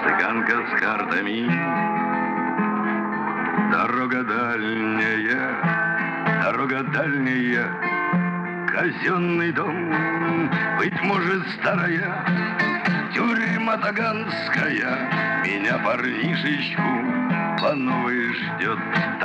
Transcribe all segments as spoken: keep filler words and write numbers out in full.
Цыганка с картами, дорога дальняя, дорога дальняя, казенный дом, быть может, старая, тюрьма таганская, меня, парнишечку, по новой ждет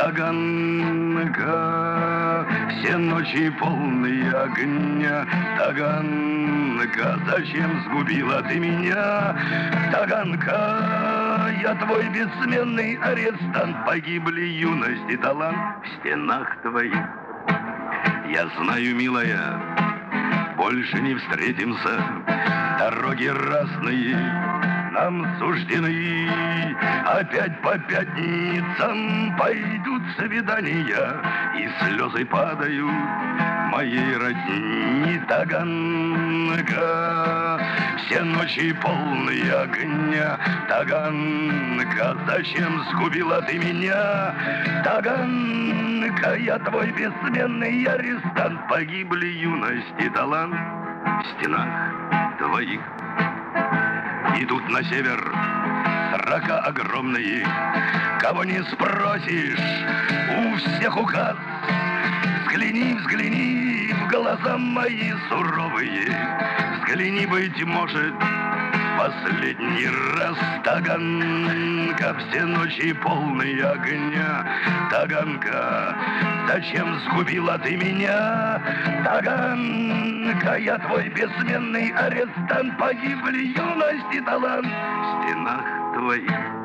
Таганка. Все ночи полные огня, Таганка, зачем сгубила ты меня? Таганка, я твой бессменный арестант, погибли юность и талант в стенах твоих. Я знаю, милая, больше не встретимся, дороги разные нам суждены. Опять по пятницам пойдут свидания, и слезы падают моей родни. Таганка, все ночи полные огня, Таганка, зачем сгубила ты меня? Таганка, я твой бессменный арестант, погибли юность и талант в стенах твоих. Идут на север срока огромные, кого не спросишь, у всех указ. Взгляни, взгляни в глаза мои суровые, взгляни, быть может, последний раз. Таганка, все ночи полные огня, Таганка, зачем сгубила ты меня? Таганка, я твой бессменный арестант, погибли юность и талант в стенах твоих.